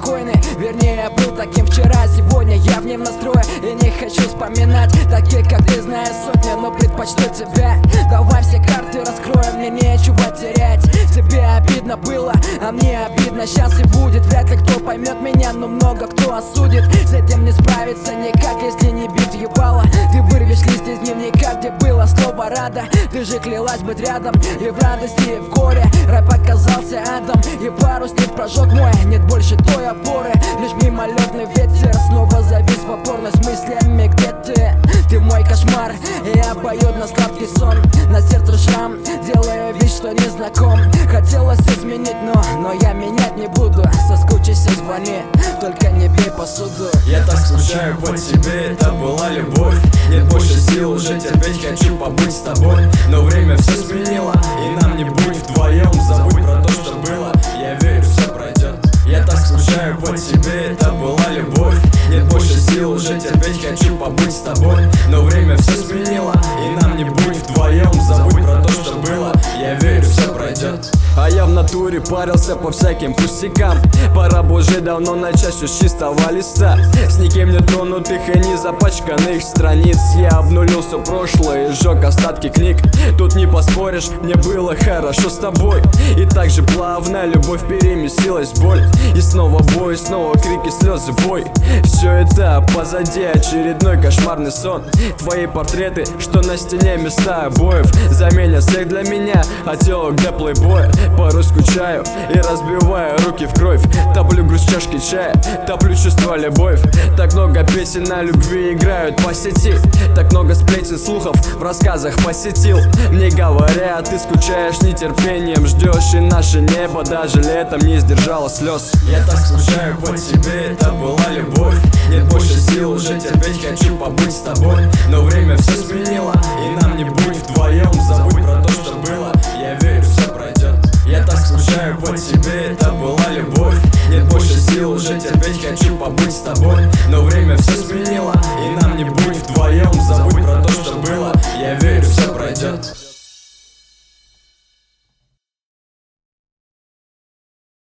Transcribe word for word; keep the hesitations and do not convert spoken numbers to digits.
спокойный. Вернее, я был таким вчера, сегодня я в нем настрое. И не хочу вспоминать таких, как ты, знаешь сотни, но предпочту тебя. Давай все карты раскроем, мне нечего терять. Тебе обидно было, а мне обидно сейчас и будет. Вряд ли кто поймет меня, но много кто осудит. С этим не справиться никак, если не бить ебало. Ты вырвешь лист из дневника, где было слово рада. Ты же клялась быть рядом и в радости, и в горе. Рэп оказался адом, и парусник прожег мой. Нет больше той опоры, лишь мимолетный ветер. Снова завис в опорной с мыслями, где ты? Ты мой кошмар, и обоюдно сладкий сон. На сердце шрам, делая вид, что не знаком. Хотелось изменить, но, но я менять не буду. Соскучись и звони, только не бей посуду. Я так скучаю по тебе, это была любовь. Нет больше сил уже терпеть, хочу побыть с тобой. Но время все сменило, и нам не быть вдвоем. Забудь про то, что было, я верю, все пройдет. Я так скучаю по тебе, это была любовь. Нет больше сил уже терпеть, хочу побыть с тобой. Но время все сменило, и нам не быть вдвоем. Забудь про то, что было, я верю, все пройдет. А я в натуре парился по всяким пустякам. Пора бы уже давно начать все с чистого листа. С никем не тронутых и не запачканных страниц. Я обнулил все прошлое и сжег остатки книг. Тут не поспоришь, мне было хорошо с тобой. И так же плавно любовь переместилась в боль. И снова бой, снова крики, слезы, вой. Все это позади, очередной кошмарный сон. Твои портреты, что на стене места обоев, заменят всех для меня, отелок для плейбоя. Порой скучаю и разбиваю руки в кровь. Топлю грусть чашки чая, топлю чувство любовь. Так много песен о любви играют по сети. Так много сплетен, слухов в рассказах посетил. Не говоря, ты скучаешь нетерпением, ждешь, и наше небо даже летом не сдержало слез. Я так скучаю по тебе, это была любовь. Нет больше сил уже терпеть, хочу побыть с тобой. Но время все сменило, и нам не быть вдвоем. Забудь про то, что было, я верю, все пройдет. Я так скучаю по тебе, это была любовь. Нет больше сил уже терпеть, хочу побыть с тобой. Но время все сменило, и нам не быть вдвоем. Забудь про то, что было, я верю, все пройдет.